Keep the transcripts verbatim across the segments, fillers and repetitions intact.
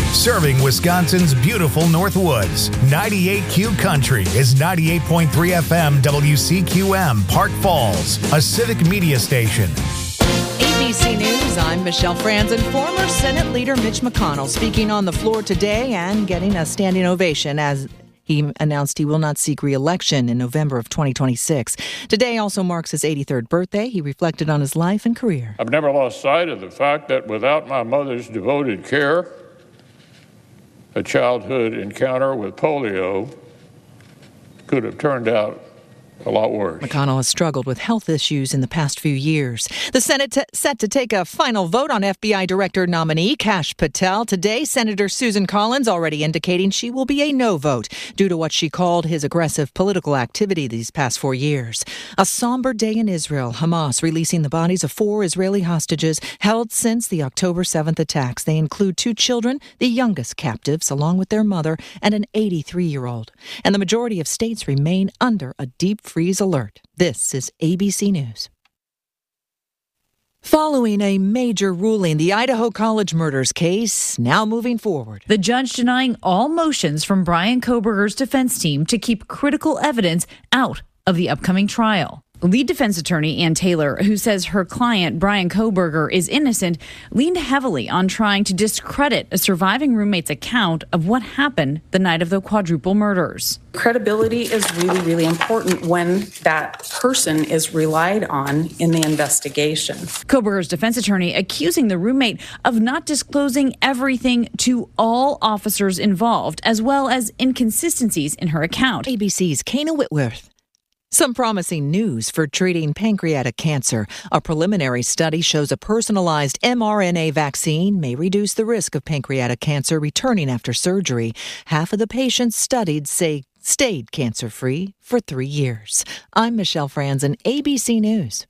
Serving Wisconsin's beautiful Northwoods. ninety-eight Q Country is ninety-eight point three F M W C Q M, Park Falls, a civic media station. A B C News, I'm Michelle Franzen. Former Senate Leader Mitch McConnell speaking on the floor today and getting a standing ovation as he announced he will not seek re-election in November of twenty twenty-six. Today also marks his eighty-third birthday. He reflected on his life and career. I've never lost sight of the fact that without my mother's devoted care, a childhood encounter with polio could have turned out a lot worse. McConnell has struggled with health issues in the past few years. The Senate t- set to take a final vote on F B I Director nominee Kash Patel. Today, Senator Susan Collins already indicating she will be a no vote due to what she called his aggressive political activity these past four years. A somber day in Israel. Hamas releasing the bodies of four Israeli hostages held since the October seventh attacks. They include two children, the youngest captives, along with their mother and an eighty-three-year-old. And the majority of states remain under a deep freeze alert. This is A B C News. Following a major ruling, the Idaho College murders case now moving forward. The judge denying all motions from Bryan Kohberger's defense team to keep critical evidence out of the upcoming trial. Lead defense attorney Ann Taylor, who says her client, Bryan Kohberger, is innocent, leaned heavily on trying to discredit a surviving roommate's account of what happened the night of the quadruple murders. Credibility is really, really important when that person is relied on in the investigation. Kohberger's defense attorney accusing the roommate of not disclosing everything to all officers involved, as well as inconsistencies in her account. A B C's Kana Whitworth. Some promising news for treating pancreatic cancer. A preliminary study shows a personalized mRNA vaccine may reduce the risk of pancreatic cancer returning after surgery. Half of the patients studied say stayed cancer-free for three years. I'm Michelle Franzen, A B C News.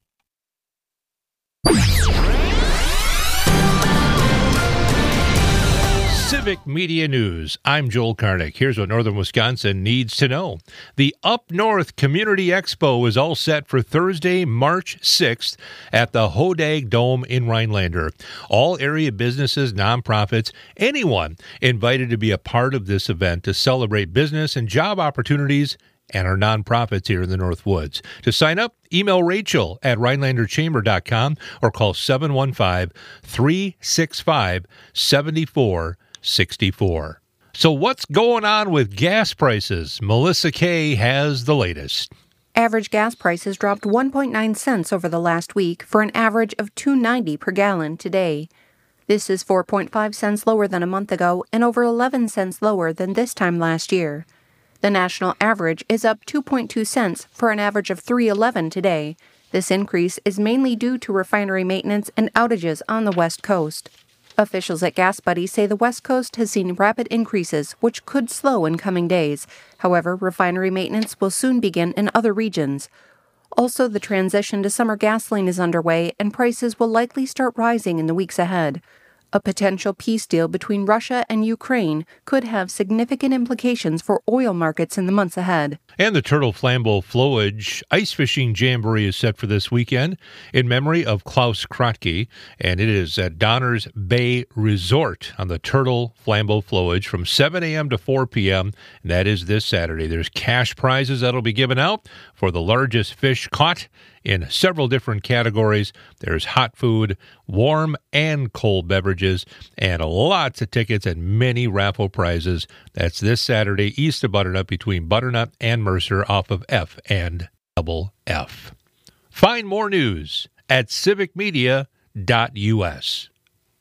Civic Media News. I'm Joel Karnick. Here's what Northern Wisconsin needs to know. The Up North Community Expo is all set for Thursday, March sixth at the Hodag Dome in Rhinelander. All area businesses, nonprofits, anyone invited to be a part of this event to celebrate business and job opportunities and our nonprofits here in the Northwoods. To sign up, email Rachel at Rhinelander Chamber dot com or call seven one five, three six five, seven four sixty-four. So what's going on with gas prices? Melissa Kay has the latest. Average gas prices dropped one point nine cents over the last week for an average of two dollars and ninety cents per gallon today. This is four point five cents lower than a month ago and over eleven cents lower than this time last year. The national average is up two point two cents for an average of three dollars and eleven cents today. This increase is mainly due to refinery maintenance and outages on the West Coast. Officials at Gas Buddy say the West Coast has seen rapid increases, which could slow in coming days. However, refinery maintenance will soon begin in other regions. Also, the transition to summer gasoline is underway, and prices will likely start rising in the weeks ahead. A potential peace deal between Russia and Ukraine could have significant implications for oil markets in the months ahead. And the Turtle Flambeau Flowage Ice Fishing Jamboree is set for this weekend in memory of Klaus Kratke, and it is at Donner's Bay Resort on the Turtle Flambeau Flowage from seven a.m. to four p.m., and that is this Saturday. There's cash prizes that'll be given out for the largest fish caught in several different categories. There's hot food, warm and cold beverages, and lots of tickets and many raffle prizes. That's this Saturday east of Butternut between Butternut and Mercer off of F and double F. Find more news at civic media dot u s.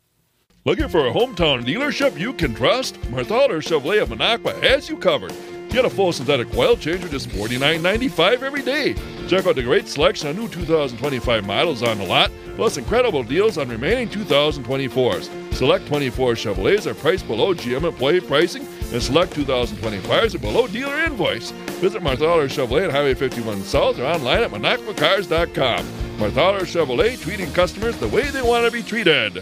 Looking for a hometown dealership you can trust? Marthaler Chevrolet of Minocqua has you covered. Get a full synthetic oil change for just forty-nine ninety-five every day. Check out the great selection of new two thousand twenty-five models on the lot, plus incredible deals on remaining two thousand twenty-fours. Select twenty-four Chevrolets are priced below G M employee pricing, and select two thousand twenty-fives are below dealer invoice. Visit Marthaler Chevrolet at Highway fifty-one South or online at minocqua cars dot com. Marthaler Chevrolet, treating customers the way they want to be treated.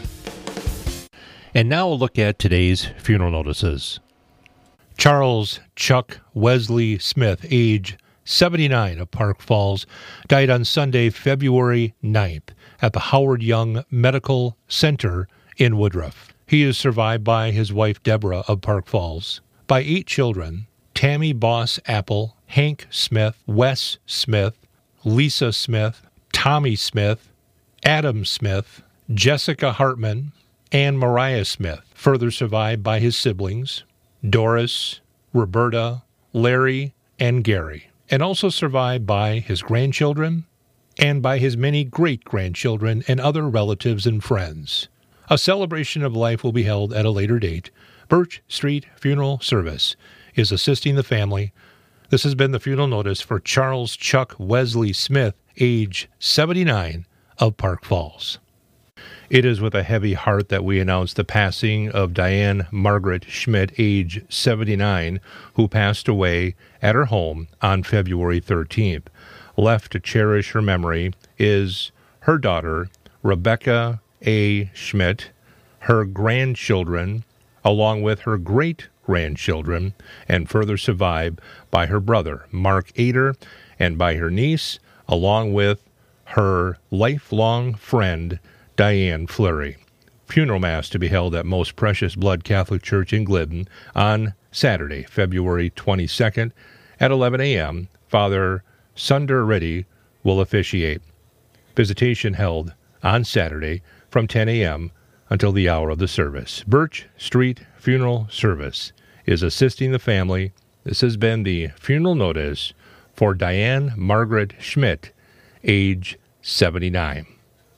And now a look at today's funeral notices. Charles Chuck Wesley Smith, age seventy-nine, of Park Falls, died on Sunday, February ninth, at the Howard Young Medical Center in Woodruff. He is survived by his wife Deborah of Park Falls, by eight children: Tammy Boss Apple, Hank Smith, Wes Smith, Lisa Smith, Tommy Smith, Adam Smith, Jessica Hartman, and Mariah Smith. Further survived by his siblings, Doris, Roberta, Larry, and Gary. And also survived by his grandchildren and by his many great-grandchildren and other relatives and friends. A celebration of life will be held at a later date. Birch Street Funeral Service is assisting the family. This has been the funeral notice for Charles Chuck Wesley Smith, age seventy-nine, of Park Falls. It is with a heavy heart that we announce the passing of Diane Margaret Schmidt, age seventy-nine, who passed away at her home on February thirteenth. Left to cherish her memory is her daughter, Rebecca A. Schmidt, her grandchildren, along with her great-grandchildren, and further survived by her brother, Mark Ader, and by her niece, along with her lifelong friend, Diane Fleury. Funeral Mass to be held at Most Precious Blood Catholic Church in Glidden on Saturday, February twenty-second at eleven a.m. Father Sunder Reddy will officiate. Visitation held on Saturday from ten a.m. until the hour of the service. Birch Street Funeral Service is assisting the family. This has been the funeral notice for Diane Margaret Schmidt, age seventy-nine.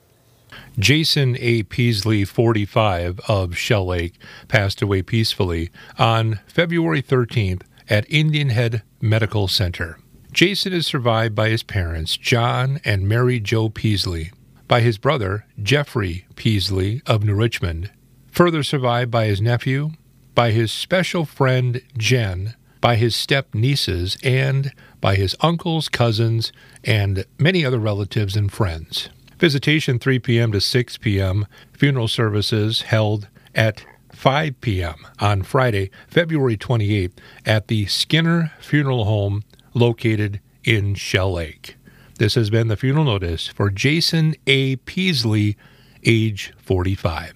Jason A. Peasley, forty-five, of Shell Lake, passed away peacefully on February thirteenth at Indian Head Medical Center. Jason is survived by his parents, John and Mary Jo Peasley, by his brother, Jeffrey Peasley of New Richmond, further survived by his nephew, by his special friend, Jen, by his step-nieces, and by his uncles, cousins, and many other relatives and friends. Visitation three p.m. to six p.m. Funeral services held at five p.m. on Friday, February twenty-eighth at the Skinner Funeral Home located in Shell Lake. This has been the funeral notice for Jason A. Peasley, age forty-five.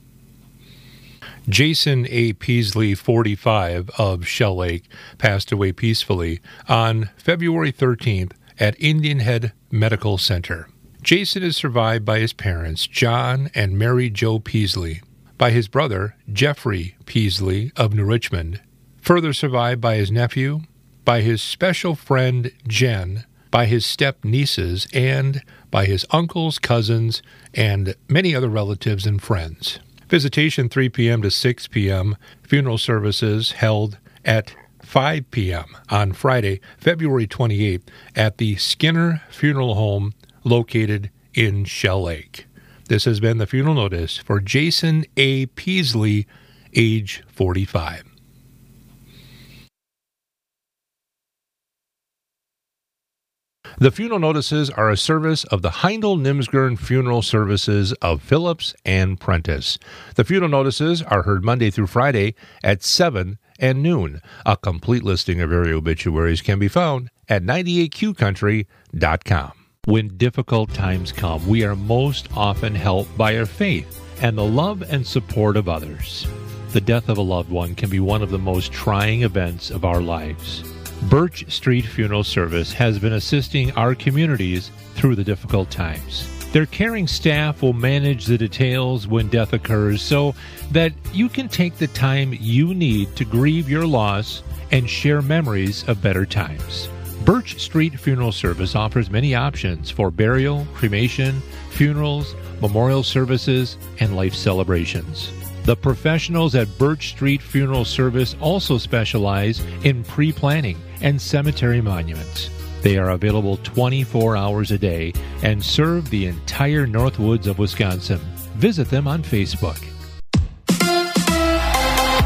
Jason A. Peasley, forty-five, of Shell Lake, passed away peacefully on February thirteenth at Indian Head Medical Center. Jason is survived by his parents, John and Mary Jo Peasley, by his brother, Jeffrey Peasley of New Richmond, further survived by his nephew, by his special friend, Jen, by his step-nieces, and by his uncles, cousins, and many other relatives and friends. Visitation three p.m. to six p.m. Funeral services held at five p.m. on Friday, February twenty-eighth at the Skinner Funeral Home located in Shell Lake. This has been the funeral notice for Jason A. Peasley, age forty-five. The funeral notices are a service of the Heindel Nimsgern Funeral Services of Phillips and Prentice. The funeral notices are heard Monday through Friday at seven and noon. A complete listing of area obituaries can be found at ninety-eight Q country dot com. When difficult times come, we are most often helped by our faith and the love and support of others. The death of a loved one can be one of the most trying events of our lives. Birch Street Funeral Service has been assisting our communities through the difficult times. Their caring staff will manage the details when death occurs so that you can take the time you need to grieve your loss and share memories of better times. Birch Street Funeral Service offers many options for burial, cremation, funerals, memorial services, and life celebrations. The professionals at Birch Street Funeral Service also specialize in pre-planning and cemetery monuments. They are available twenty-four hours a day and serve the entire Northwoods of Wisconsin. Visit them on Facebook.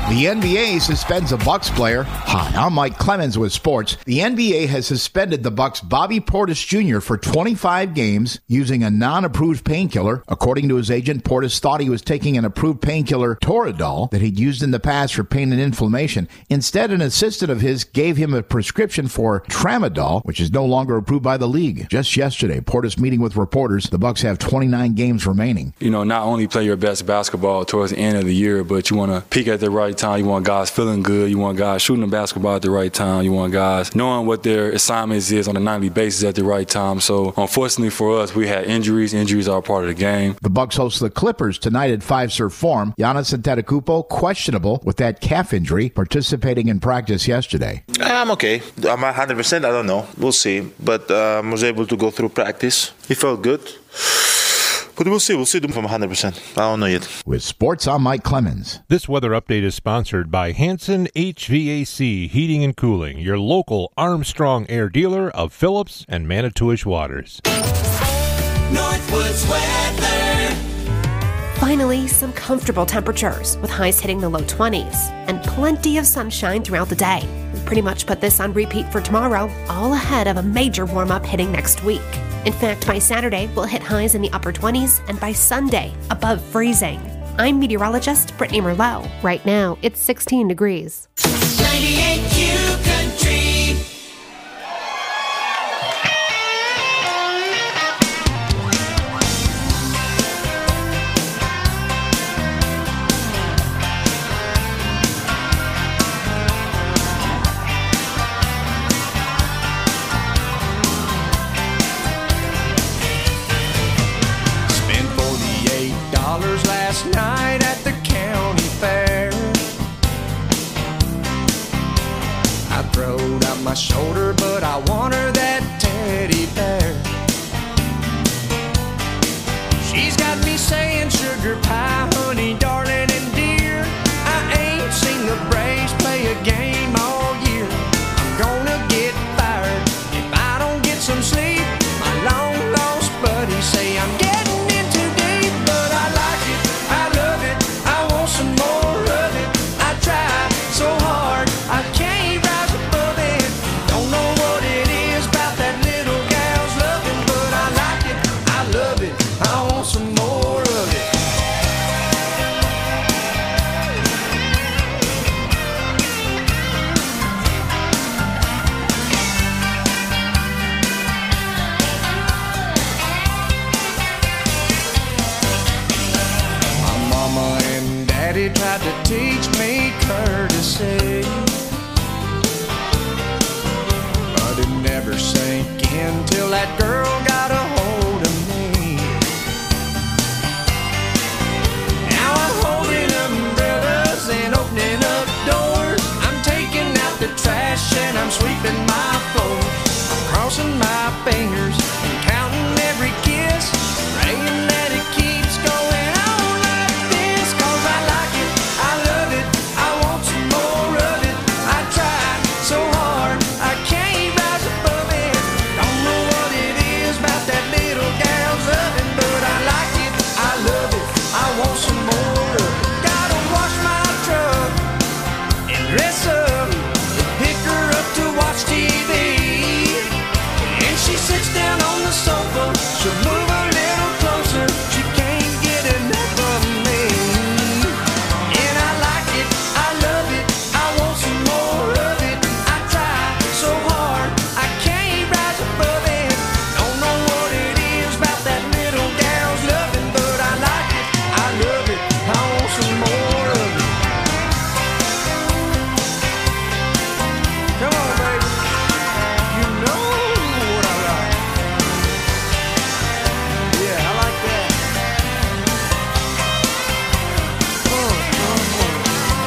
The N B A suspends a Bucks player. Hi, I'm Mike Clemens with sports. The N B A has suspended the Bucks' Bobby Portis Junior for twenty-five games using a non-approved painkiller. According to his agent, Portis thought he was taking an approved painkiller, Toradol, that he'd used in the past for pain and inflammation. Instead, an assistant of his gave him a prescription for Tramadol, which is no longer approved by the league. Just yesterday, Portis meeting with reporters. The Bucks have twenty-nine games remaining. You know, not only play your best basketball towards the end of the year, but you want to peak at the right time. You want guys feeling good. You want guys shooting the basketball at the right time. You want guys knowing what their assignments is on a nightly basis at the right time. So, unfortunately for us, we had injuries. Injuries are a part of the game. The Bucks host the Clippers tonight at Fiserv Forum. Giannis Antetokounmpo questionable with that calf injury, participating in practice yesterday. I'm okay. I'm one hundred percent. I don't know. We'll see. But I um, was able to go through practice. He felt good. But we'll see. We'll see them from one hundred percent. I don't know yet. With sports, I'm Mike Clemens. This weather update is sponsored by Hanson H V A C Heating and Cooling, your local Armstrong Air dealer of Phillips and Manitowish Waters. Northwoods weather. Finally, some comfortable temperatures with highs hitting the low twenties and plenty of sunshine throughout the day. We pretty much put this on repeat for tomorrow, all ahead of a major warm-up hitting next week. In fact, by Saturday, we'll hit highs in the upper twenties, and by Sunday, above freezing. I'm meteorologist Brittany Merlot. Right now, it's sixteen degrees. ninety-eight Q Country. Last night at the county fair, I throwed out my shoulder, but I want her that teddy bear. She's got me saying sugar pie, honey, darling, and dear. I ain't seen the Braves play a game all year. I'm gonna get fired if I don't get some sleep. My long lost buddies say I'm getting some more of it. I try so hard, I can't rise above it. Don't know what it is about that little gal's loving, but I like it, I love it, I want some more of it. My mama and Daddy tried to teach me courtesy, but it never sank in till that girl got a hold of me. Now I'm holding umbrellas and opening up doors. I'm taking out the trash and I'm sweeping my floors. I'm crossing my fingers and counting every kiss, praying that it keeps going. She'll move a little closer, she can't get enough of me. And I like it, I love it, I want some more of it. I try so hard, I can't rise above it. Don't know what it is about that little gal's loving, but I like it, I love it, I want some more of it. Come on, baby, you know what I like. Yeah, I like that. Oh, oh, oh.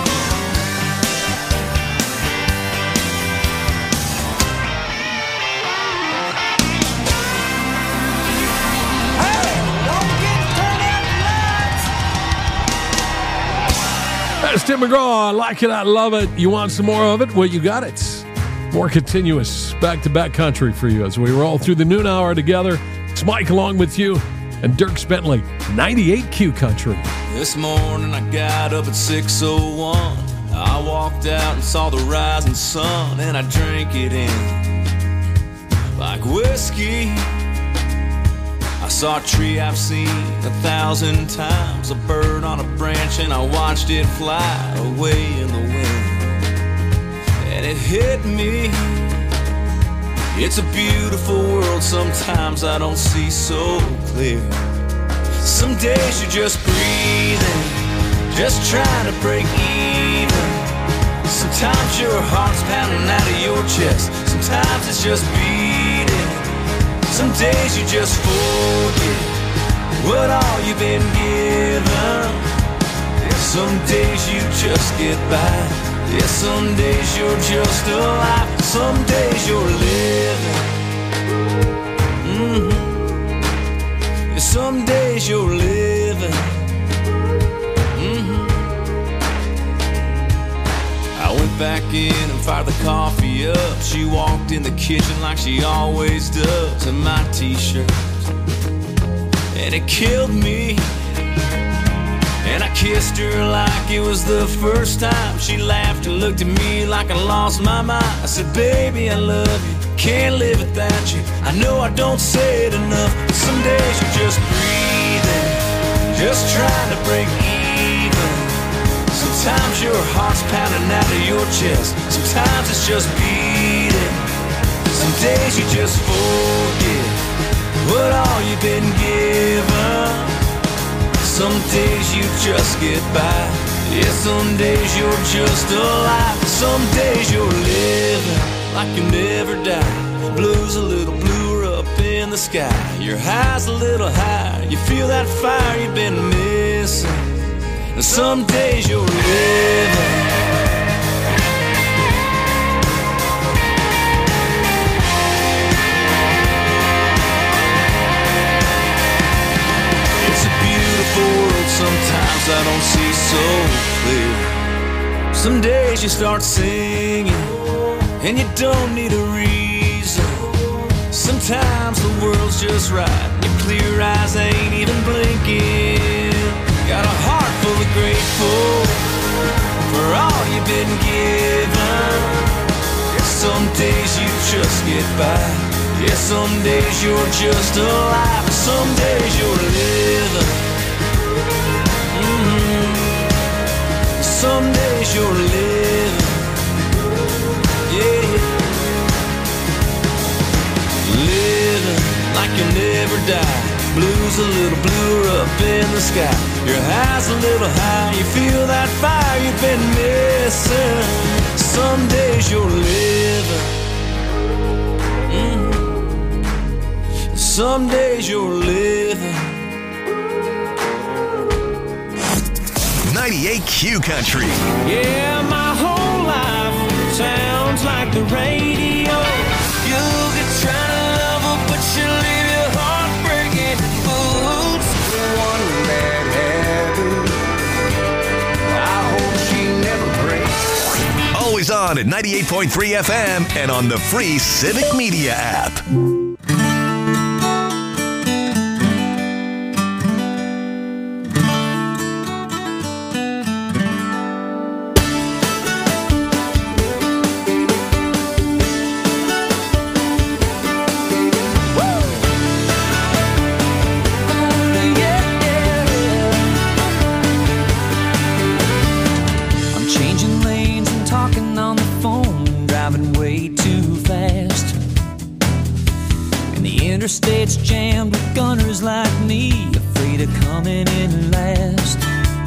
Hey, don't get turned out That's Tim McGraw. I like it. I love it. You want some more of it? Well, you got it. More continuous back-to-back country for you as we roll through the noon hour together. It's Mike along with you and Dirk Bentley, ninety-eight Q Country. This morning I got up at six oh one. I walked out and saw the rising sun, and I drank it in like whiskey. I saw a tree I've seen a thousand times, a bird on a branch, and I watched it fly away in the wind. And it hit me, it's a beautiful world, sometimes I don't see so clear. Some days you're just breathing, just trying to break even. Sometimes your heart's pounding out of your chest, sometimes it's just beating. Some days you just forget what all you've been given. Yeah, some days you just get by. Yeah, some days you're just alive. Some days you're living. Mm-hmm. Yeah, some days you're living. Mm-hmm. I went back in and fired the coffee up. She walked in the kitchen like she always does, in my t-shirt, and it killed me. And I kissed her like it was the first time. She laughed and looked at me like I lost my mind. I said, baby, I love you, can't live without you. I know I don't say it enough, but some days you're just breathing, just trying to break even. Sometimes your heart's pounding out of your chest, sometimes it's just beating. Some days you just forget what all you've been given. Some days you just get by. Yeah, some days you're just alive. Some days you're living like you never die. Blue's a little bluer up in the sky. Your high's a little higher. You feel that fire you've been missing. And some days you're living. World, sometimes I don't see so clear. Some days you start singing and you don't need a reason. Sometimes the world's just right and your clear eyes ain't even blinking. Got a heart full of grateful for all you've been given. Some days you just get by. Yeah, some days you're just alive. Some days you're living. Some days you're living, yeah, living like you never die. Blue's a little bluer up in the sky. Your high's a little high. You feel that fire you've been missing. Some days you're living. Mm-hmm. Some days you're living. ninety-eight Q Country. Yeah, my whole life sounds like the radio. You'll get trying to love her, but she'll leave your heart breaking. Boots, the one that happened. I hope she never breaks. Always on at ninety-eight point three F M and on the free Civic Media app. Interstate's jammed with gunners like me, afraid of coming in last.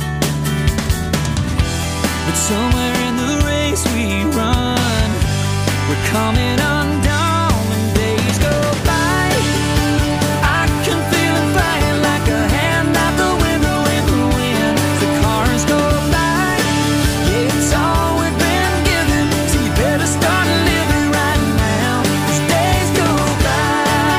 But somewhere in the race we run, we're coming undone when days go by. I can feel it flying like a hand out the window in the wind. The cars go by, yeah, it's all we've been given, so you better start living right now. These days go by.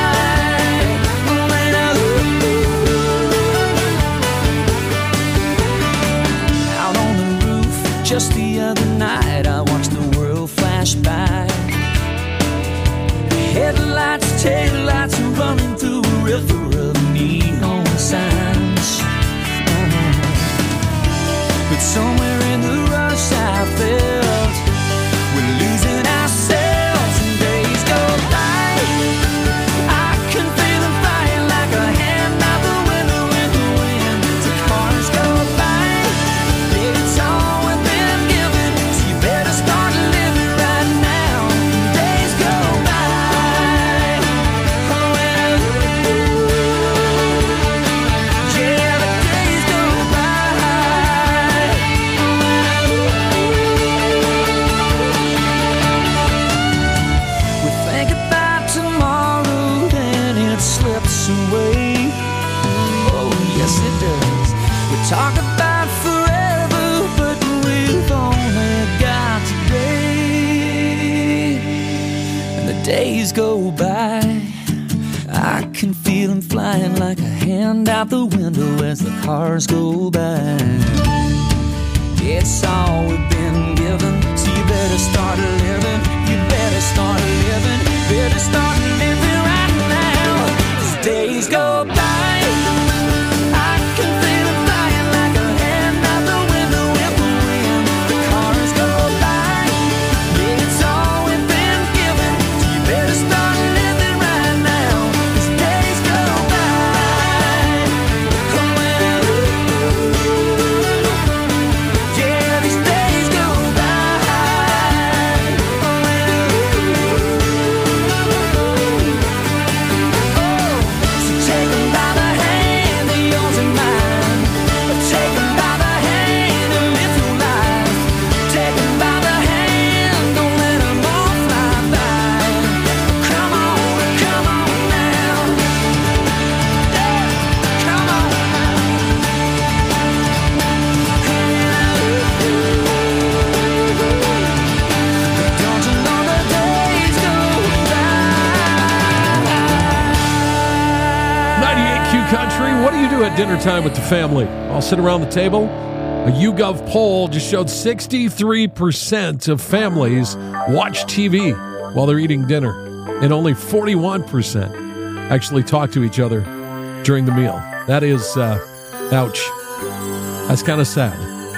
Just the other night, I watched the world flash by. Headlights, taillights, running through a river of neon signs. But somewhere in the rush, I felt days go by, I can feel them flying like a hand out the window as the cars go by. It's all we've been given, so you better start living. You better start living. Better start living right now. As days go by, I can feel them flying like a hand out the window in the wind. The cars go by. It's all we've been given, so you better start living right now. As days go by. Come on, yeah, these days go by. Oh, so take 'em by the hand, they're yours and mine. Take 'em by the hand and live your life. Take 'em by the hand, don't let 'em all fly by. Come on, come on now. Yeah, come on now. Don't you know the days go ninety-eight Q Country. What do you do at dinner time with the family? All sit around the table? A YouGov poll just showed sixty-three percent of families watch T V while they're eating dinner, and only forty-one percent actually talk to each other during the meal. That is, uh, ouch. That's kind of sad.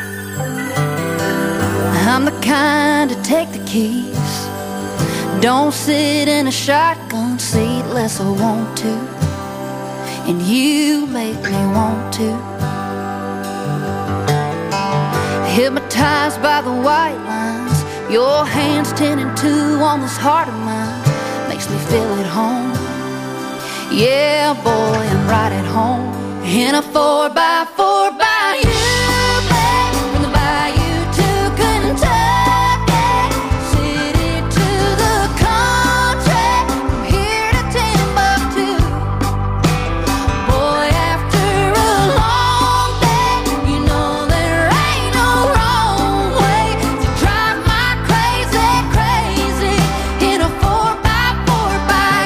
I'm the kind to take the keys. Don't sit in a shotgun seat unless I want to. And you make me want to. Hypnotized by the white lines, your hands ten and two on this heart of mine. Makes me feel at home. Yeah, boy, I'm right at home. In a four by four by you, babe. From the bayou to Kentucky, city to the country, from here to Timbuktu. Boy, after a long day, you know there ain't no wrong way to drive my crazy, crazy in a four by four by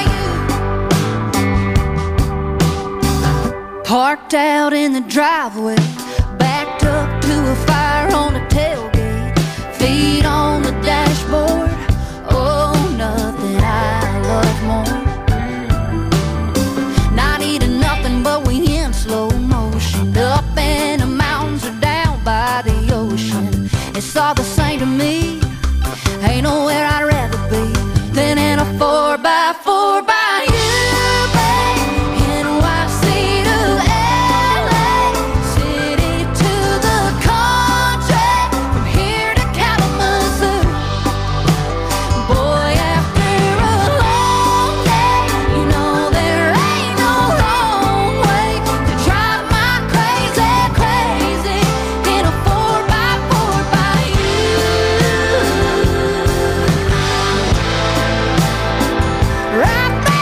you. Parked out in the driveway, backed up to a fire on the tailgate, feet on the dashboard. Oh, nothing I love more. Not eating nothing, but we in slow motion, up in the mountains or down by the ocean. It's all the same to me. Ain't nowhere I'd rather be than in a four by four by you, babe. N Y C to L A, city to the country, from here to Kalamazoo. Boy, after a long day, you know there ain't no wrong way to drive my crazy, crazy in a four by four by you. Right there.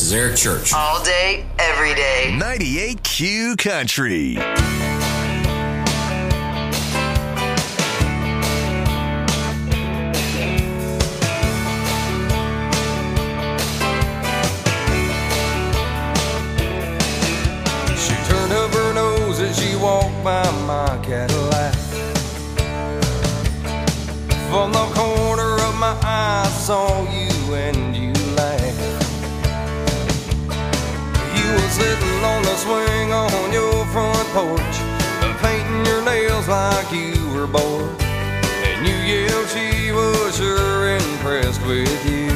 is their church. All day, every day. ninety-eight Q Country. She turned up her nose as she walked by my Cadillac. From the corner of my eye, I saw you and you laughed. You were sitting on the swing on your front porch, painting your nails like you were bored. And you yelled she was sure impressed with you.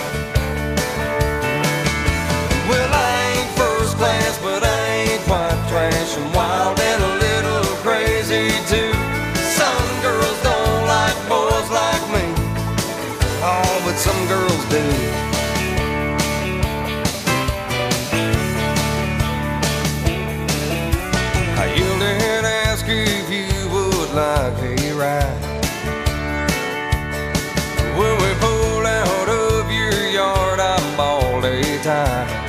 Well, I ain't first class, but I ain't quite trash. I'm wild and a little crazy too. Some girls don't like boys like me. Oh, but some girls do. I yelled and asked if you would like a ride. When we pulled out of your yard, I bawled a tie.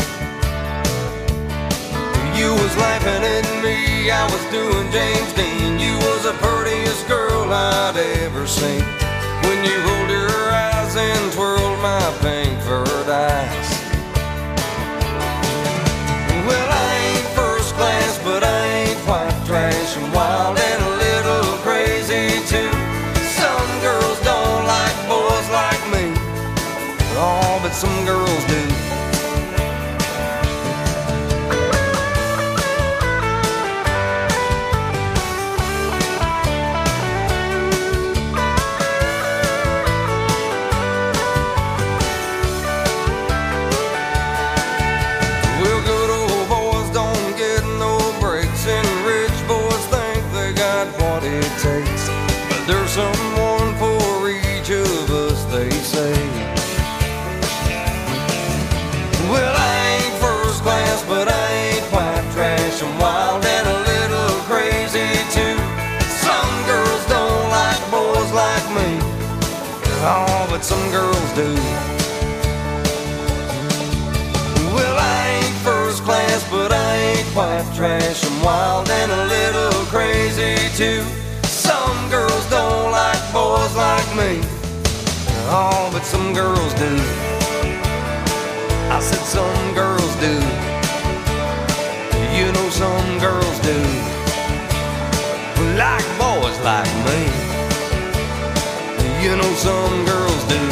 You was laughing at me, I was doing James Dean. You was the prettiest girl I'd ever seen. When you rolled your eyes and twirled my pink furred eyes. Well, I ain't first class, but I ain't quite trash. I'm wild and a little crazy too. Some girls don't like boys like me. Oh, but some girls do. Someone for each of us, they say. Well, I ain't first class, but I ain't quite trash. I'm wild and a little crazy too. Some girls don't like boys like me. Oh, but some girls do. Well, I ain't first class, but I ain't quite trash. I'm wild and a little crazy too. Some girls don't like boys like me. Oh, but some girls do. I said some girls do. You know some girls do. Like boys like me. You know some girls do.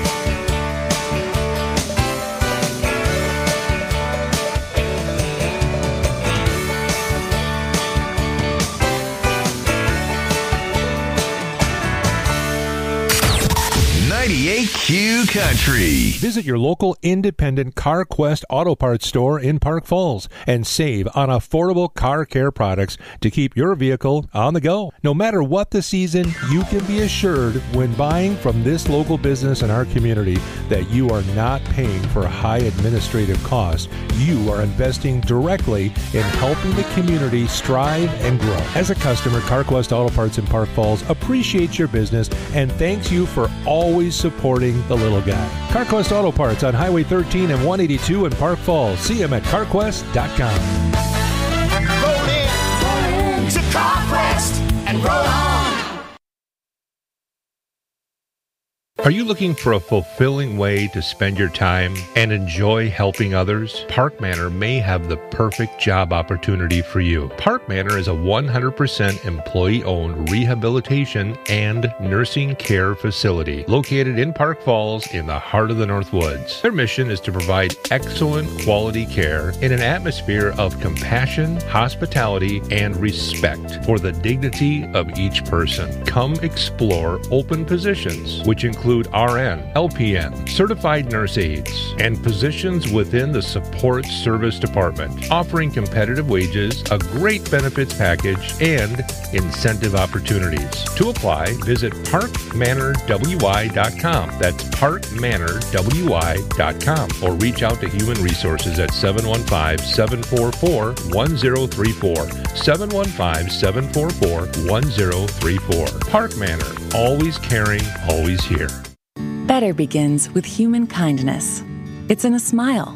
ninety-eight Q Country. Visit your local independent CarQuest Auto Parts store in Park Falls and save on affordable car care products to keep your vehicle on the go. No matter what the season, you can be assured when buying from this local business in our community that you are not paying for high administrative costs. You are investing directly in helping the community strive and grow. As a customer, CarQuest Auto Parts in Park Falls appreciates your business and thanks you for always supporting the little guy. CarQuest Auto Parts on Highway thirteen and one eighty-two in Park Falls. See them at carquest dot com. Roll in, roll in to CarQuest and roll on. Are you looking for a fulfilling way to spend your time and enjoy helping others? Park Manor may have the perfect job opportunity for you. Park Manor is a one hundred percent employee-owned rehabilitation and nursing care facility located in Park Falls in the heart of the North Woods. Their mission is to provide excellent quality care in an atmosphere of compassion, hospitality, and respect for the dignity of each person. Come explore open positions, which include R N, L P N, certified nurse aides, and positions within the support service department, offering competitive wages, a great benefits package, and incentive opportunities. To apply, visit park manor w i dot com. That's park manor w i dot com, or reach out to Human Resources at seven one five, seven four four, one zero three four, seven one five, seven four four, one zero three four. Park Manor, always caring, always here. Better begins with human kindness. It's in a smile,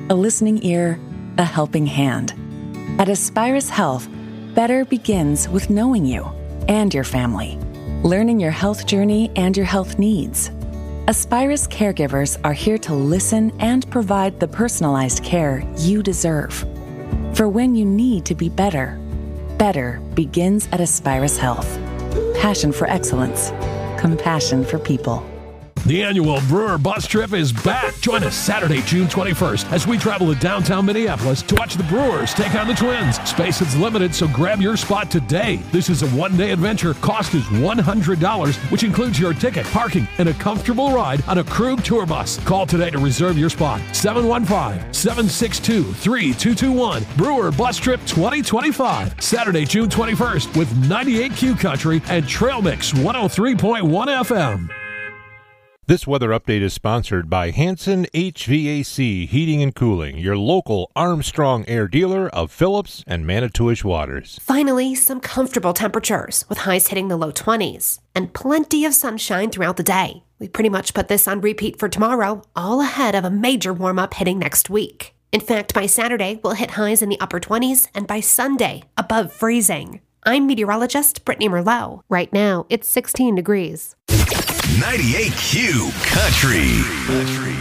a listening ear, a helping hand. At Aspirus Health, better begins with knowing you and your family, learning your health journey and your health needs. Aspirus caregivers are here to listen and provide the personalized care you deserve. For when you need to be better, better begins at Aspirus Health. Passion for excellence, compassion for people. The annual Brewer Bus Trip is back. Join us Saturday, June twenty-first, as we travel to downtown Minneapolis to watch the Brewers take on the Twins. Space is limited, so grab your spot today. This is a one-day adventure. Cost is one hundred dollars, which includes your ticket, parking, and a comfortable ride on a Krug tour bus. Call today to reserve your spot. seven one five, seven six two, three two two one. Brewer Bus Trip twenty twenty-five. Saturday, June twenty-first, with ninety-eight Q Country and Trail Mix one oh three point one F M. This weather update is sponsored by Hanson H V A C Heating and Cooling, your local Armstrong Air dealer of Phillips and Manitowish Waters. Finally, some comfortable temperatures with highs hitting the low twenties and plenty of sunshine throughout the day. We pretty much put this on repeat for tomorrow, all ahead of a major warm-up hitting next week. In fact, by Saturday, we'll hit highs in the upper twenties, and by Sunday, above freezing. I'm meteorologist Brittany Merlot. Right now, it's sixteen degrees. ninety-eight Q Country. Country.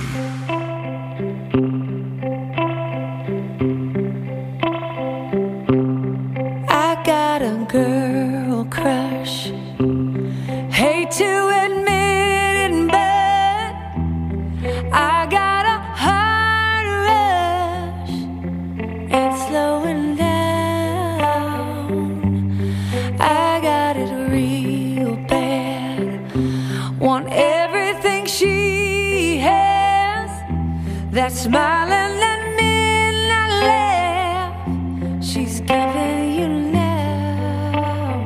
I got a girl crush. Hate to admit it, but I got a heart rush. Ain't slowing down. I got it real bad. Want everything she has. That smiling and midnight laugh she's giving you now.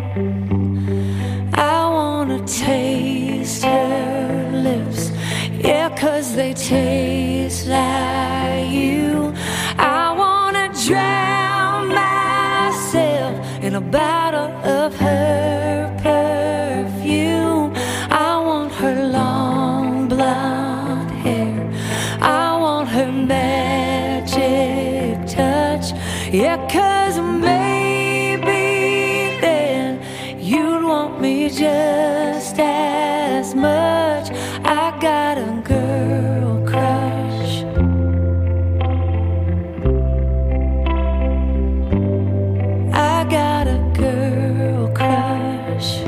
I wanna taste her lips, yeah, 'cause they taste like you. I wanna drown myself in a bottle of her perfume. I want her long blonde hair. I want her magic touch. Yeah, 'cause maybe then you'd want me just as much. I got a girl crush. I got a girl crush.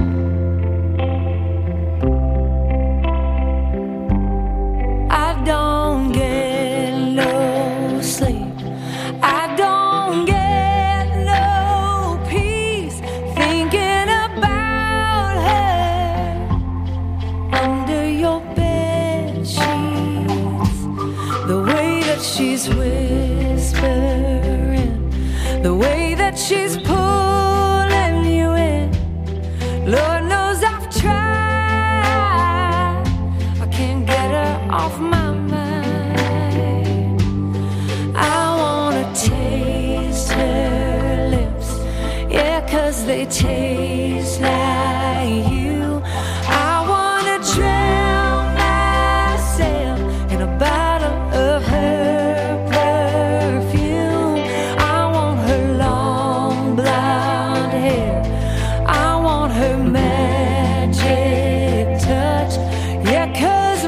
I don't get no sleep. I don't get no peace thinking about her under your bed sheets. The way that she's whispering, the way that she's pulling you in. Lord knows I've tried. I can't get her off my mind. I wanna taste her lips, yeah, 'cause they taste like you. I wanna drown myself in a bottle of her perfume. I want her long blonde hair. I want her magic touch, yeah, 'cause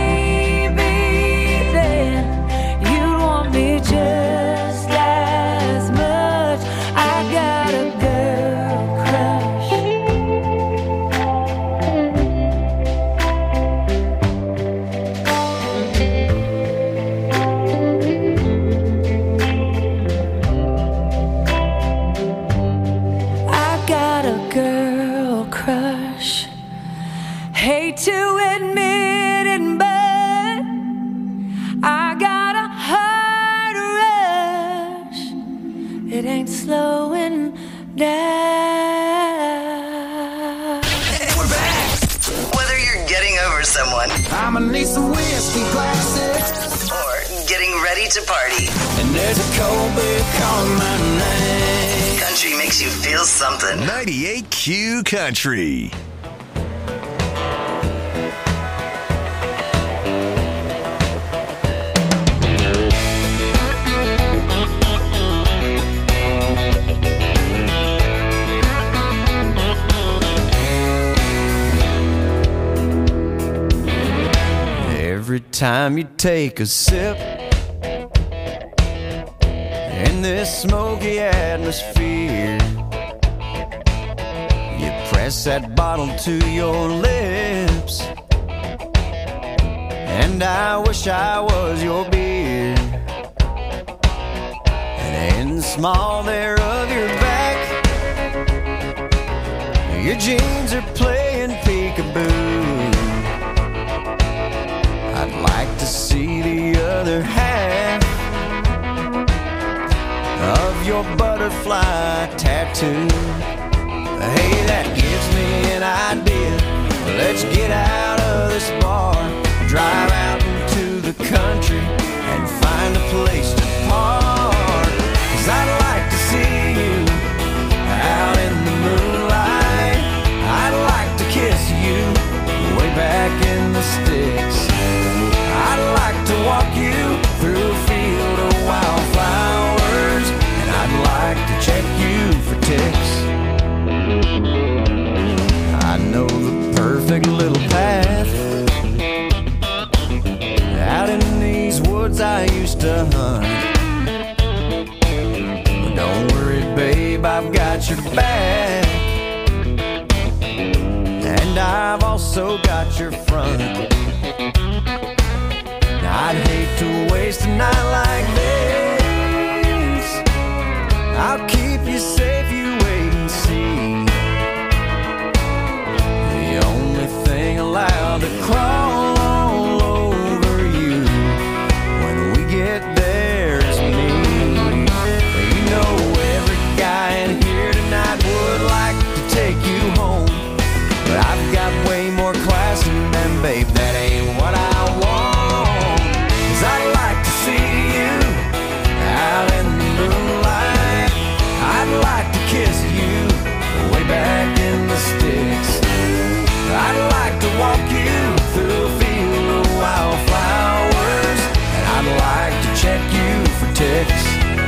maybe then you'd want me just as much. I got a girl crush. I got a girl crush. Hate to admit it, but I got a heart rush. It ain't slowing down. Whether you're getting over someone, I'ma need some whiskey glasses, or getting ready to party, and there's a cold beer calling my name. country makes you feel something. ninety-eight Q Country. time you take a sip in this smoky atmosphere, you press that bottle to your lips, and I wish I was your beer. And in the small there of your back, your jeans are playing peekaboo. I'd like to see the other half of your butterfly tattoo. Hey, that gives me an idea. Let's get out of this bar, drive out into the country and find a place to park. 'Cause I'd like to see you out in the moonlight. I'd like to kiss you way back in the sticks. I'd like to walk you through a field of wildflowers, and I'd like to check you for ticks. I know the perfect little path out in these woods I used to hunt. But don't worry, babe, I've got your back, and I've also got your front. I'd hate to waste a night like this. I'll keep you safe, you wait and see. The only thing allowed to crawl all over you when we get there is me. You know every guy in here tonight would like to take you home, but I've got way more class in them, babe, that ain't what I want. I'd like to see you out in the moonlight. I'd like to kiss you way back in the sticks. I'd like to walk you through a field of wildflowers, and I'd like to check you for ticks.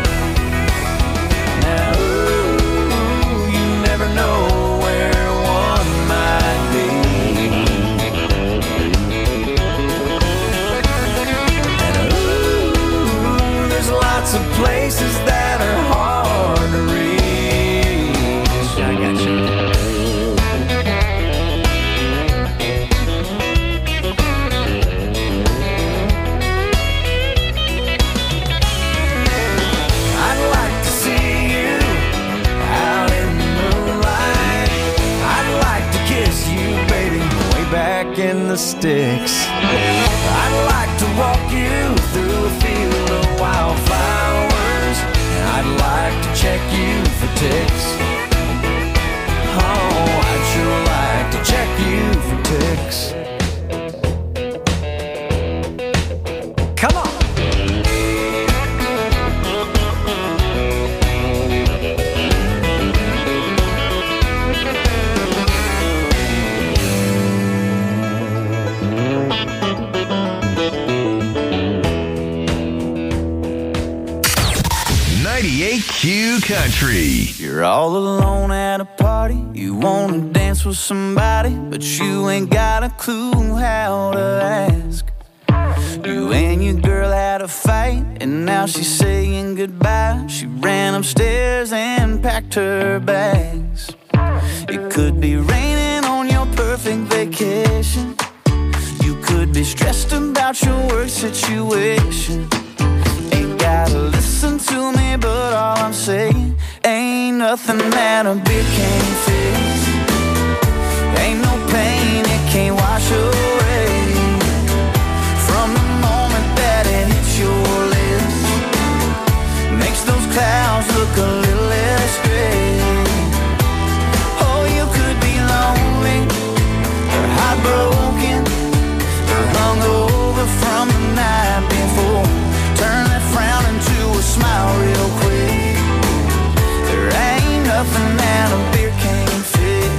Now, ooh, you never know where one might be. Lots of places that are hard to reach. I got you. I'd like to see you out in the moonlight. I'd like to kiss you, baby, way back in the sticks. I'd like to walk you through a field of wildflowers, and I'd like to check you for ticks. Oh, I'd sure like to check you for ticks. Come on! ninety-eight Q Country. You're all alone at a party. You wanna dance with somebody, but you ain't got a clue how to ask. You and your girl had a fight, and now she's saying goodbye. She ran upstairs and packed her bags. It could be raining on your perfect vacation. You could be stressed about your work situation. Ain't gotta listen to me, but all I'm saying, ain't nothing that a beer can't fix. Ain't no pain it can't wash away. From the moment that it hits your lips, makes those clouds look a little less gray. Oh, you could be lonely, or heartbroken, or hungover from the night before. Turn that frown into a smile real quick. There ain't nothing that a beer can't fix.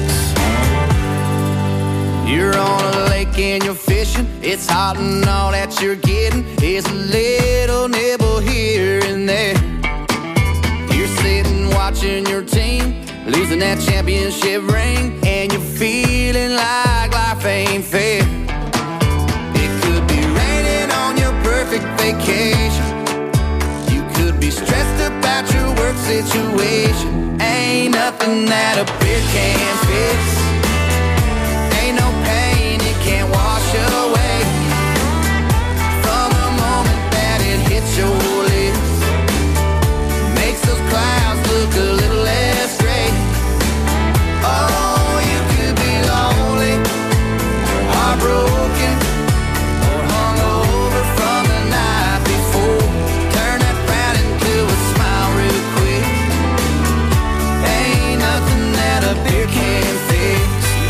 You're on a lake and you're fishing. It's hot and all that you're getting is a little nibble here and there. You're sitting watching your team losing that championship ring, and you're feeling like life ain't fair. It could be raining vacation. You could be stressed about your work situation. Ain't nothing that a beer can't fix. Ain't no pain it can't wash away. From the moment that it hits your lips, makes those clouds look a little less gray. Oh, you could be lonely, heartbroken, or hungover from the night before. Turn that frown into a smile real quick. Ain't nothing that a beer can't fix.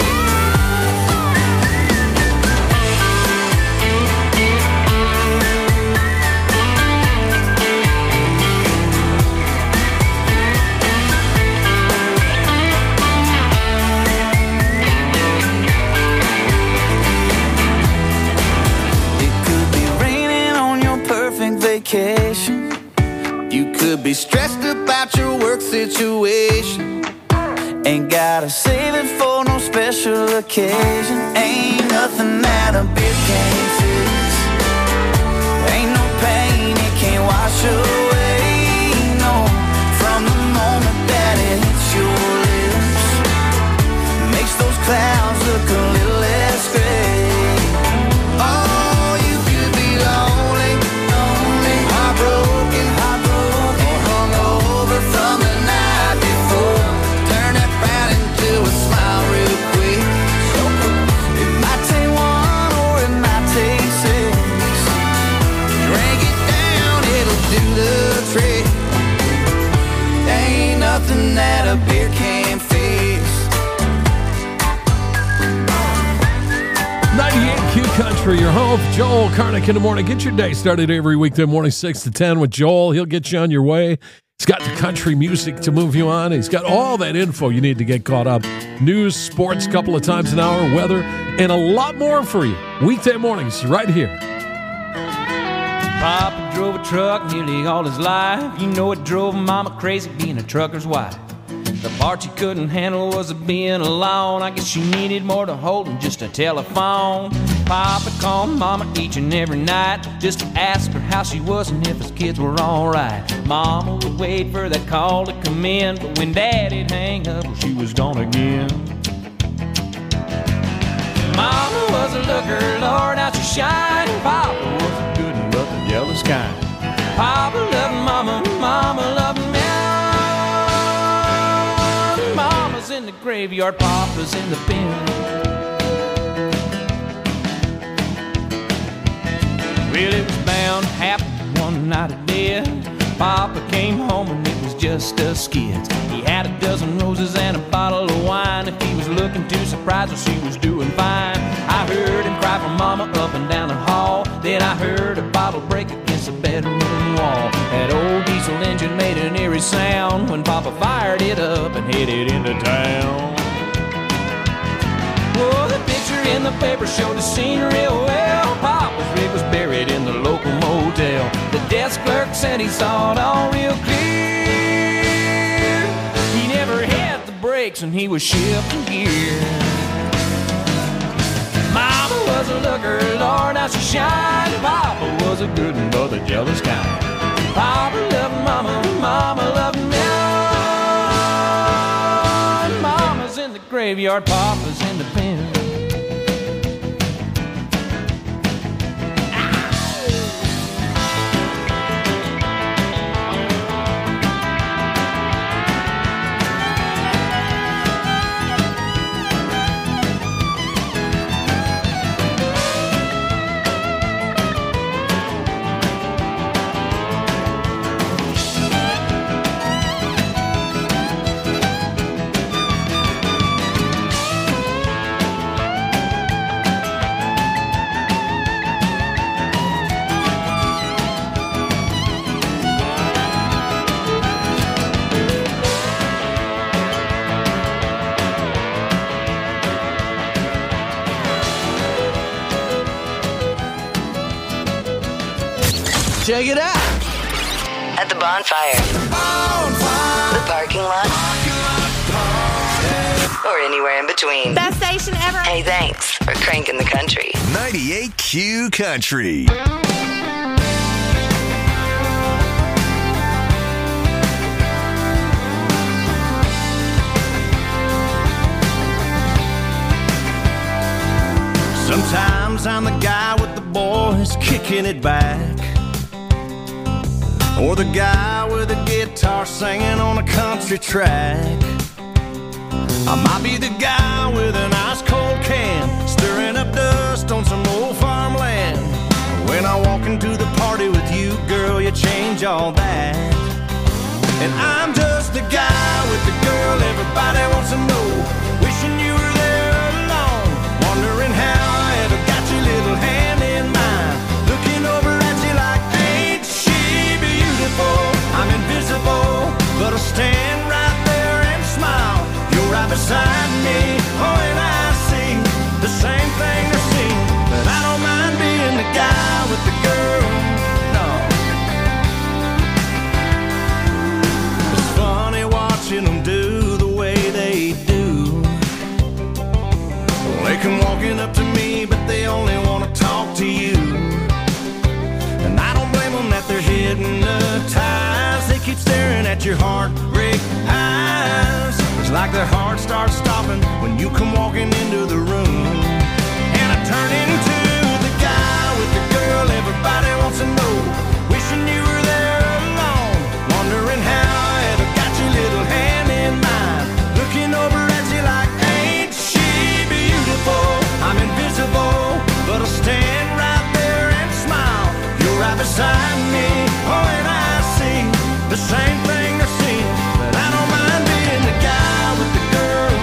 Vacation. You could be stressed about your work situation. Ain't gotta save it for no special occasion. Ain't nothing that a beer can't fix. Ain't no pain it can't wash away. No, from the moment that it hits your lips, makes those clouds look a little less gray. Oh, you could be lonely, heartbroken, heartbroken, or hungover from the night before. Turn that frown into a smile real quick. So it might take one or it might take six. Drink it down, it'll do the trick. Ain't nothing that a beer can't fix. ninety-eight Q Country, your home. Joel Karnick in the morning. Get your day started every weekday morning, six to ten with Joel. He'll get you on your way. He's got the country music to move you on. He's got all that info you need to get caught up. News, sports, couple of times an hour, weather, and a lot more for you. Weekday mornings right here. Papa drove a truck nearly all his life. You know it drove Mama crazy being a trucker's wife. The part she couldn't handle was being alone. I guess she needed more to hold than just a telephone. Papa called Mama each and every night just to ask her how she was and if his kids were alright. Mama would wait for that call to come in, but when Daddy'd hang up, well, she was gone again. Mama was a looker, Lord, how she shined. Papa was a good one, but the jealous kind. Papa loved Mama, Mama loved me. Mama's in the graveyard, Papa's in the bin. Well, it was bound to happen one night of death. Papa came home and it was just us kids. He had a dozen roses and a bottle of wine. If he was looking too surprised, well, she was doing fine. I heard him cry for Mama up and down the hall. Then I heard a bottle break against the bedroom wall. That old diesel engine made an eerie sound when Papa fired it up and headed into town. Oh, the picture in the paper showed the scene real well. Papa's rig was buried in the local motel. The desk clerk said he saw it all real clear. He never had the brakes and he was shifting gear. Mama was a looker, Lord, how she shined. Papa was a good one, but the jealous kind. Papa loved Mama, Mama loved me. Mama's in the graveyard, Papa's in the pen. Check it out. At the bonfire. bonfire. The parking lot. Or anywhere in between. Best station ever. Hey, thanks for cranking the country. ninety-eight Q Country. Sometimes I'm the guy with the boys kicking it back, or the guy with a guitar singing on a country track. I might be the guy with an ice cold can, stirring up dust on some old farmland. When I walk into the party with you, girl, you change all that. And I'm just the guy with the girl everybody wants to know, wishing you were there alone, wondering how I ever got your little hand in mine, looking over at you like, ain't she beautiful? I'm invisible, but I stand right there and smile. You're right beside me, oh, and I see the same thing they're seeing. But I don't mind being the guy with the girl, no. It's funny watching them do the way they do. They come walking up to me, but they only want to talk to you. And I don't blame them that they're hypnotized. They keep staring at your heartbreak eyes. It's like their heart starts stopping when you come walking into the room. And I turn into the guy with the girl everybody wants to know, wishing you were there alone, wondering how I ever got your little hand in mine, looking over at you like, ain't she beautiful? I'm invisible, but I'll stand right there and smile. You're right beside me, oh, and I see the same thing they're seeing. But I don't mind being the guy with the girl,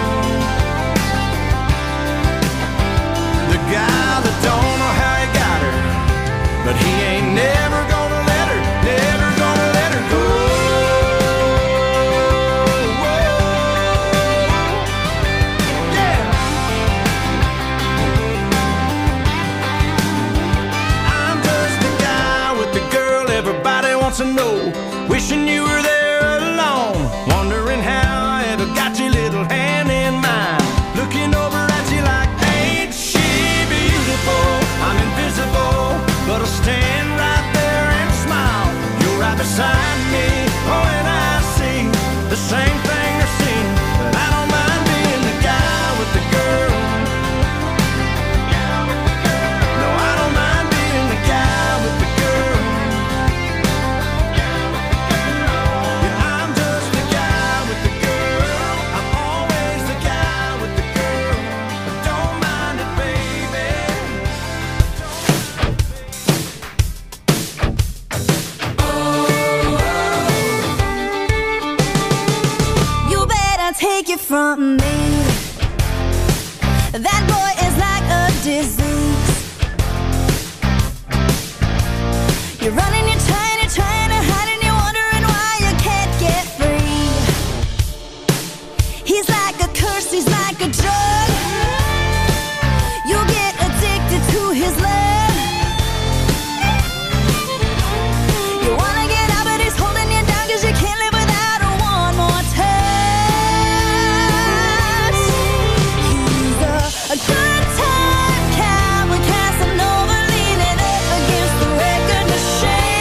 the guy that don't know how he got her, but he ain't never gonna let her, never gonna let her go. Yeah. I'm just the guy with the girl everybody wants to know, wishing you were there alone, wondering how I ever got your little hand in mine, looking over at you like, ain't she beautiful? I'm invisible, but I'll stand right there and smile. You're right beside me, oh, and I see the same thing they're seeing. But I don't mind being the guy with the girl. No, I don't mind being the guy with the girl. Yeah, I'm just the guy with the girl. I'm always the guy with the girl. But don't mind it, baby. You better take it from me. That boy is like a disease. You're running, you're trying, you're trying to hide, and you're wondering why you can't get free. He's like a curse, he's like a drug. You get addicted to his love. You wanna get out, but he's holding you down, 'cause you can't live without a one more touch. He's a, a good time cowboy, Casanova, leaning up against the record machine.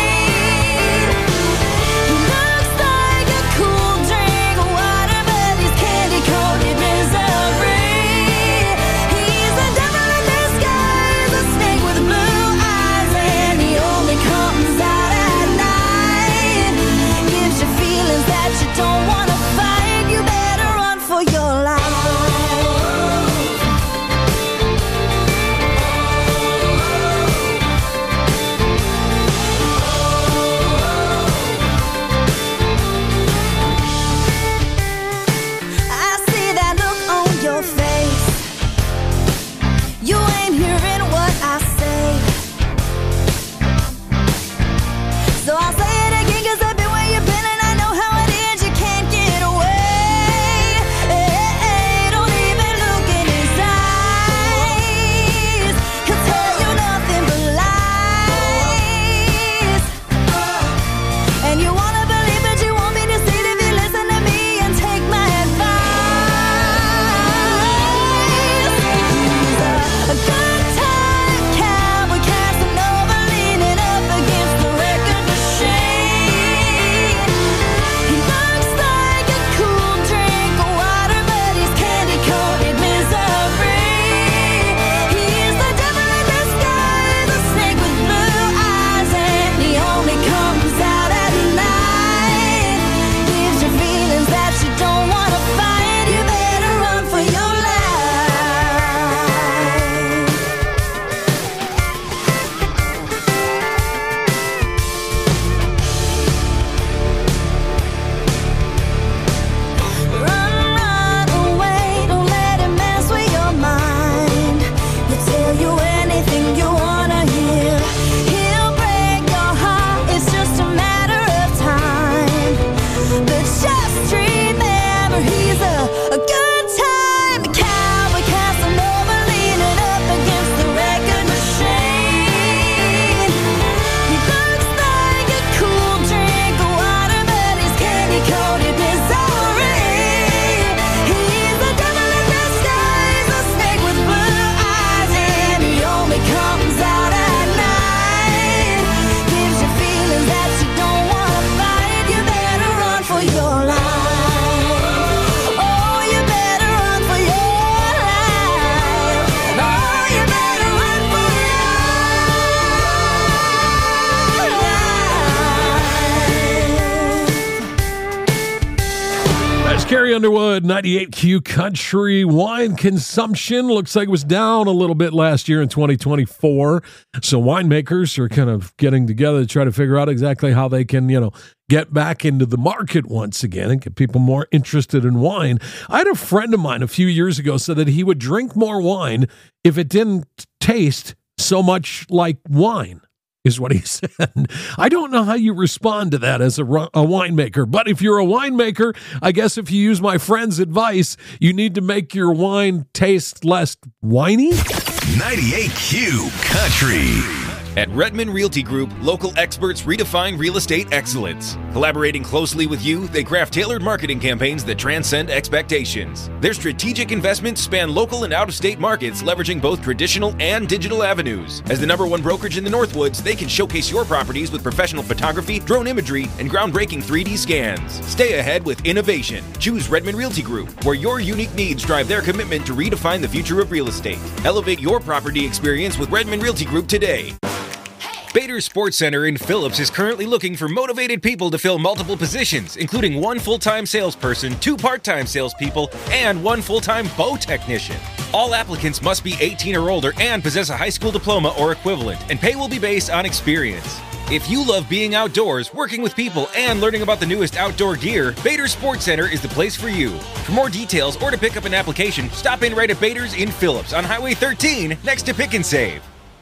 Carrie Underwood, ninety-eight Q Country. Wine consumption looks like it was down a little bit last year in twenty twenty-four. So winemakers are kind of getting together to try to figure out exactly how they can, you know, get back into the market once again and get people more interested in wine. I had a friend of mine a few years ago said that he would drink more wine if it didn't taste so much like wine. Is what he said. I don't know how you respond to that as a, a winemaker, but if you're a winemaker, I guess if you use my friend's advice, you need to make your wine taste less winey. ninety-eight Q Country. At Redmond Realty Group, local experts redefine real estate excellence. Collaborating closely with you, they craft tailored marketing campaigns that transcend expectations. Their strategic investments span local and out-of-state markets, leveraging both traditional and digital avenues. As the number one brokerage in the Northwoods, they can showcase your properties with professional photography, drone imagery, and groundbreaking three D scans. Stay ahead with innovation. Choose Redmond Realty Group, where your unique needs drive their commitment to redefine the future of real estate. Elevate your property experience with Redmond Realty Group today. Bader Sports Center in Phillips is currently looking for motivated people to fill multiple positions, including one full-time salesperson, two part-time salespeople, and one full-time bow technician. All applicants must be eighteen or older and possess a high school diploma or equivalent, and pay will be based on experience. If you love being outdoors, working with people, and learning about the newest outdoor gear, Bader Sports Center is the place for you. For more details or to pick up an application, stop in right at Bader's in Phillips on Highway thirteen next to Pick and Save.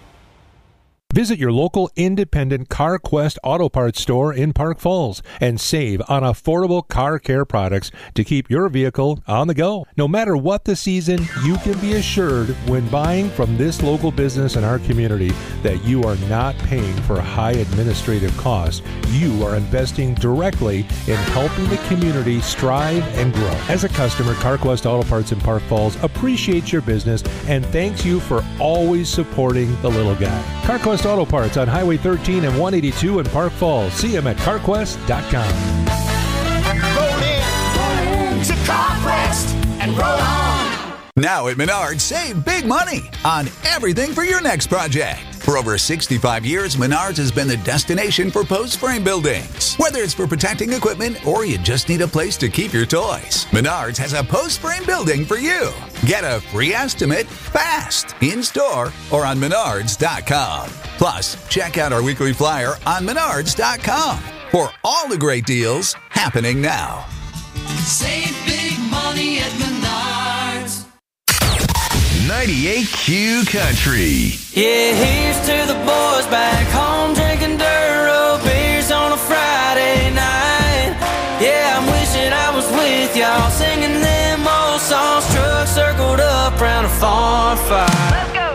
Visit your local independent CarQuest Auto Parts store in Park Falls and save on affordable car care products to keep your vehicle on the go. No matter what the season, you can be assured when buying from this local business in our community that you are not paying for high administrative costs. You are investing directly in helping the community strive and grow. As a customer, CarQuest Auto Parts in Park Falls appreciates your business and thanks you for always supporting the little guy. CarQuest Auto Parts on Highway thirteen and one eighty-two in Park Falls. See them at CarQuest dot com. Roll in, roll in to CarQuest and roll on. Now at Menards, save big money on everything for your next project. For over sixty-five years, Menards has been the destination for post frame buildings. Whether it's for protecting equipment or you just need a place to keep your toys, Menards has a post frame building for you. Get a free estimate fast in store or on Menards dot com. Plus, check out our weekly flyer on Menards dot com for all the great deals happening now. Save big money at Menards. ninety-eight Q Country. Yeah, here's to the boys back home drinking dirt road beers on a Friday night. Yeah, I'm wishing I was with y'all singing them old songs. Trucks circled up around a farm fire. Let's go.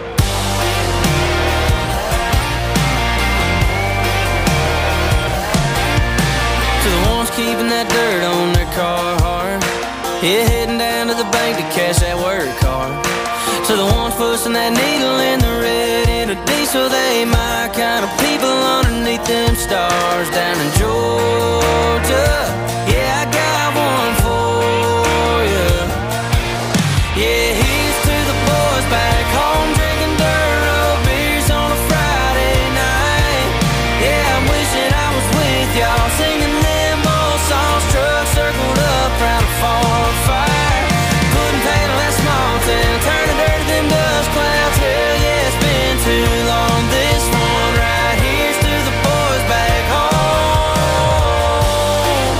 To the ones keeping that dirt on their car hard. Yeah, heading down to the bank to cash that work card. To the ones pushing that needle in the red into diesel, they my kind of people underneath them stars down in Georgia. Yeah, I got one for you. Yeah, here's to the boys back home drinking dirt road beers on a Friday night. Yeah, I'm wishing I was with y'all singing them old songs. Trucks circled up around a farm fire. Putting paint on that small town, turning dirt to them dust clouds. Hell yeah, it's been too long. This one right here's to the boys back home.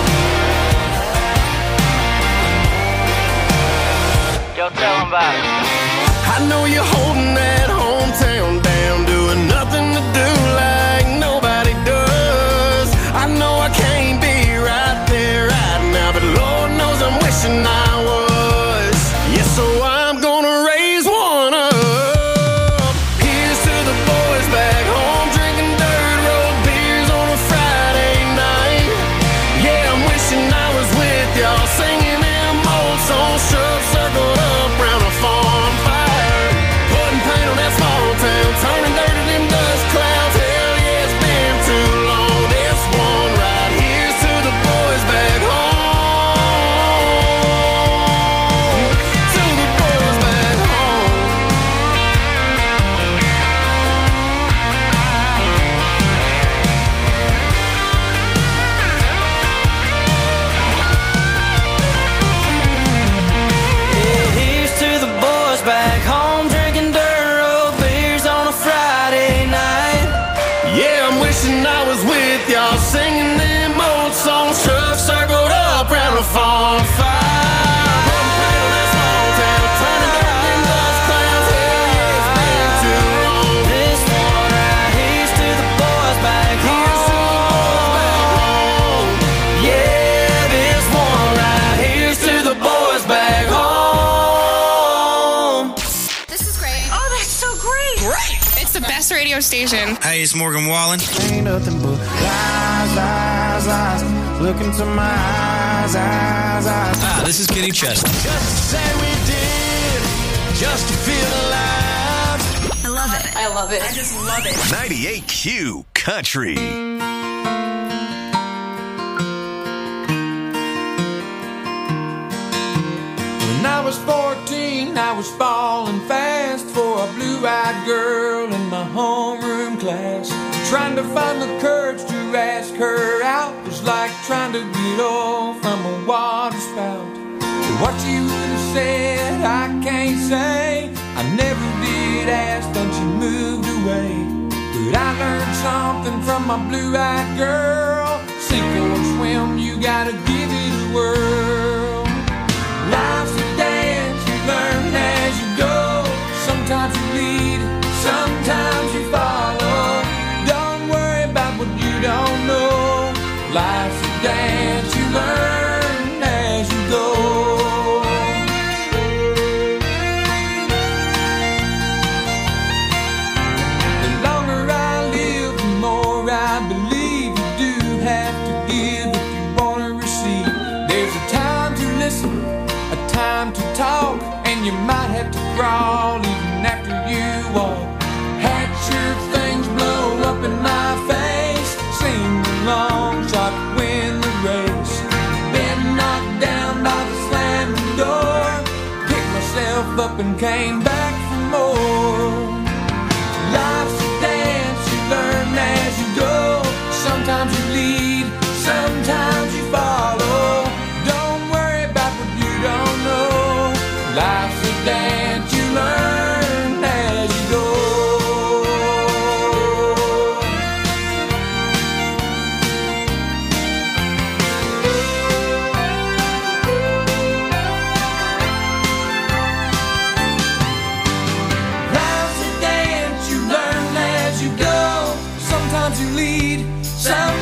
Yo, tell them about it. I know you're holding that hometown down, doing nothing to do like nobody does. I know I can't be right there right now, but Lord knows I'm wishing I was. Yeah, so I'm gonna raise one up. Here's to the boys back home drinking dirt road beers on a Friday night. Yeah, I'm wishing I was with y'all singing them old songs. Trucks circled up round a farm fire. Putting paint on radio station. Hey, it's Morgan Wallen. Ain't nothing but lies, lies, lies. Look into my eyes, eyes, eyes. Ah, this is Kenny Chesney. Just to say we did, just to feel alive. I love it. I love it. I just love it. ninety-eight Q Country. When I was fourteen, I was falling fast for a blue-eyed girl in my homeroom class. Trying to find the courage to ask her out was like trying to get off from a water spout. What you would have said, I can't say. I never did ask, then she moved away. But I learned something from my blue-eyed girl. Sink or swim, you gotta give it a whirl. Life's a dance, you learn as you go. Sometimes you lead, sometimes you follow. Don't worry about what you don't know. Life's a dance, you learn as you go. The longer I live, the more I believe you do have to give if you want to receive. There's a time to listen, a time to talk, and you might have to crawl even after you walk. Had your things blow up in my face, seemed a long shot to win the race. Been knocked down by the slamming door, picked myself up and came back for more. Life's a dance, you learn as you go. Sometimes you lead, sometimes you follow. Don't worry about what you don't know. Life's a dance, you learn as you go. Life's a dance, you learn as you go. Sometimes you lead, sometimes